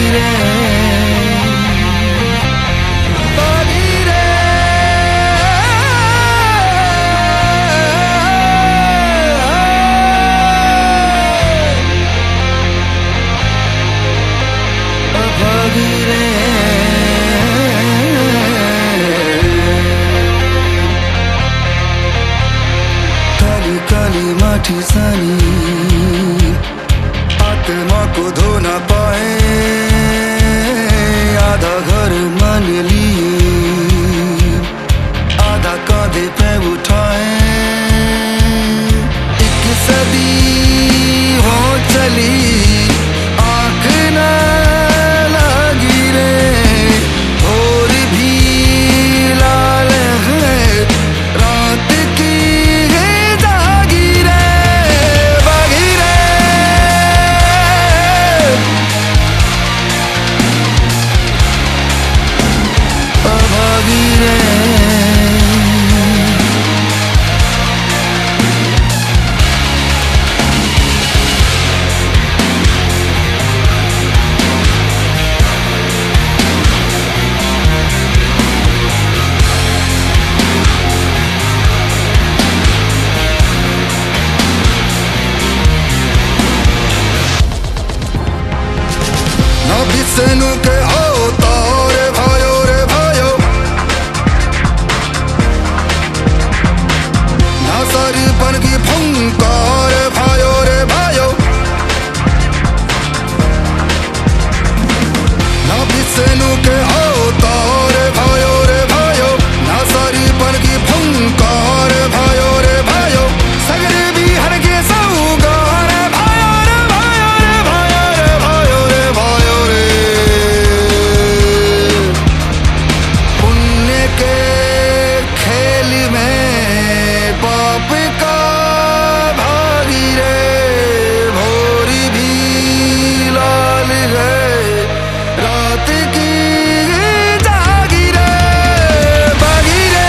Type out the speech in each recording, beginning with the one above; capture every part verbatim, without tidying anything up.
रे भागी रे भागी रे काली काली माटी सानी आत्मा को धो ना पाए, आधा घर मान लिए आधा कांधे पे उठाए। एक सदी हो चली आंख ना लगी रे, और भी लाल है रात की जागी रे भागी रे भागी रे ना बिसनु के होता रे भायो रे भायो, ना सारी बन की फंकार भायो रे भायो, ना बिसनु के होता रे भायो रे भायो, ना सारी बन की फंकार भायो रे भायो, सगरे भी हर के सौगार भायो रे भायो रे भायो रे भायो रे भायो रे पुण्य के खेल में पाप का भागी रे, भोरी भी लाल है रात की जागी रे भागी रे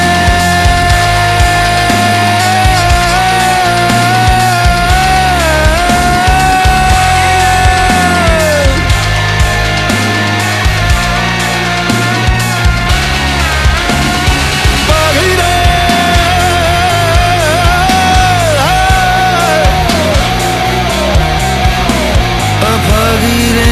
भागी रे भागी रे